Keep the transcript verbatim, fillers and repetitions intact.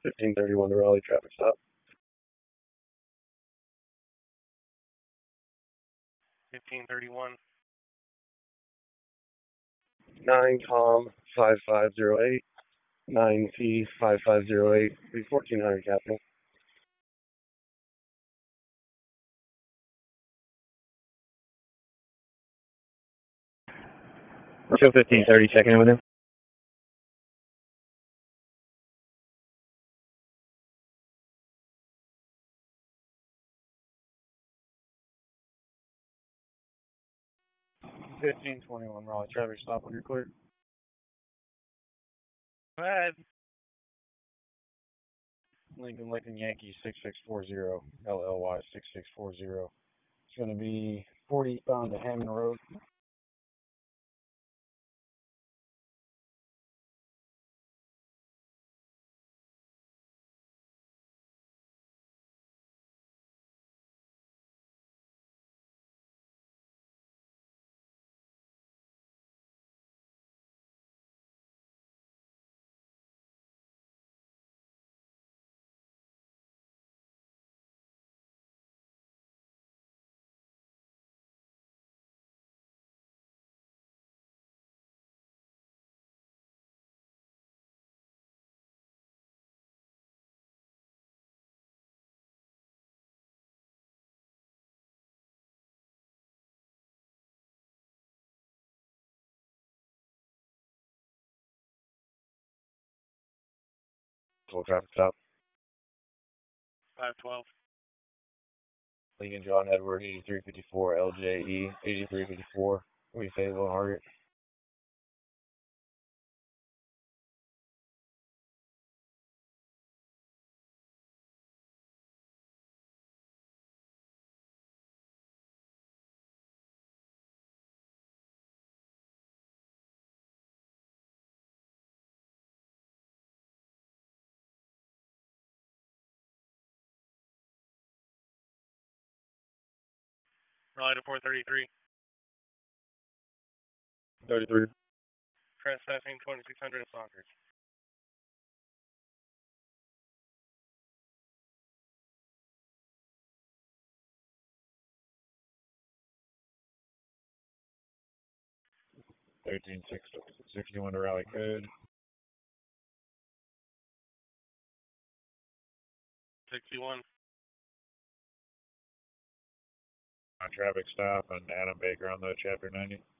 fifteen thirty-one to Raleigh, traffic stop. fifteen thirty-one. nine com five five zero eight. nine T five five zero eight. fourteen hundred Capital. Show fifteen thirty, checking in with him. fifteen twenty-one Raleigh, traffic stop when you're clear. Go ahead. Lincoln Lincoln Yankee six six four zero, L L Y six six four zero. It's going to be forty eastbound to Hammond Road. Full traffic stop. five twelve. Lincoln John Edward eighty-three fifty-four, L J E eighty-three fifty-four. We say Little Target. Raleigh to four thirty-three. thirty-three. Trespassing twenty-six hundred at Saunders. thirteen sixty-one to Raleigh code. sixty-one. On traffic stop on Adam Baker on the chapter ninety.